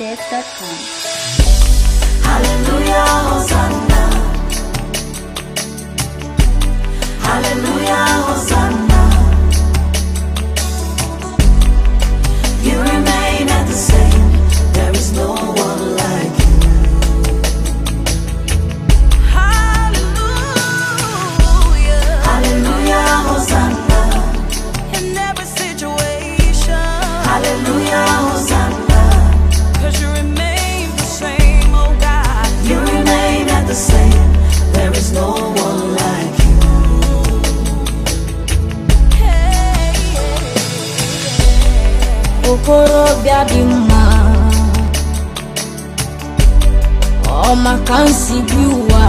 NigerDev.com. Hallelujah, Hosanna. Hallelujah, Hosanna. You remain at the same. There is no one like you. Hallelujah. Hallelujah, Hosanna. In every situation. Hallelujah, Hosanna. 'Cause you remain the same, oh God. You remain at the same. There is no one like you. Hey, okorobịa dị mma ọ maka nsi bi ụwa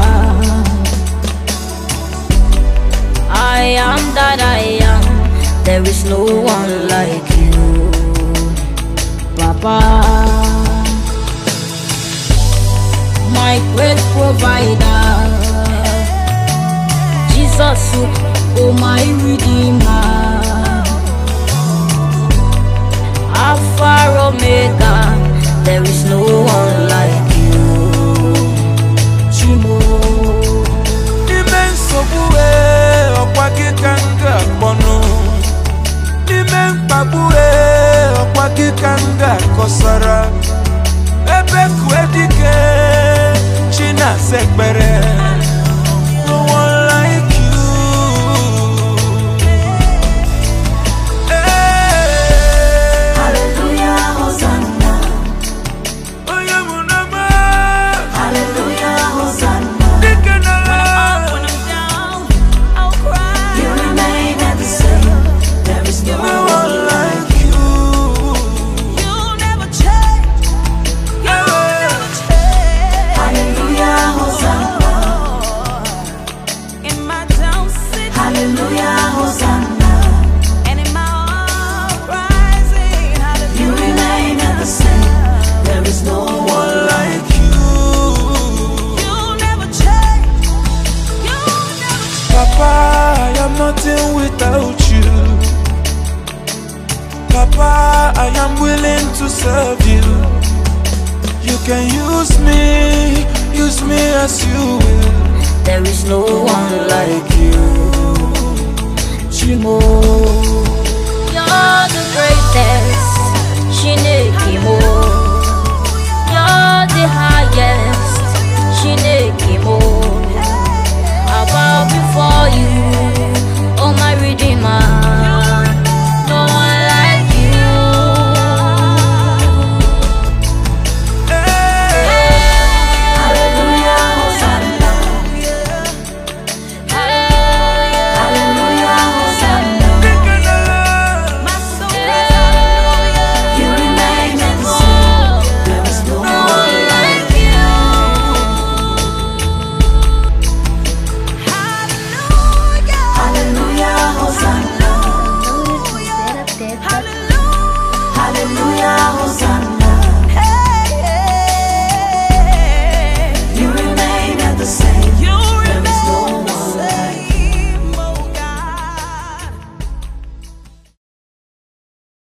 I am that I am, there is no one like you, Papa, my great provider, Jesus, oh my redeemer, Alpha Omega, there is no one like you, Chimo. Immense bue okwaki kanga bono. Immense bue okwaki kanga kosara. Ebe kwedike china sekbere. No one like you. Hallelujah, Hosanna. Oye munama. Hallelujah, Hosanna. Dikena. when I'm down, I'll cry. You remain at the same. There is no No one one like like you. You'll never change. You'll never change. Hallelujah, Hosanna. In my down city. Hallelujah, Hosanna. And in my uprising. Hallelujah. You remain at the same. There is no one like Like you. You'll never change. You'll never change. Papa, I am nothing without you. Papa, I am willing to serve you. You can use me as you will. There is no one like you, Chimo. You're the greatest, Chine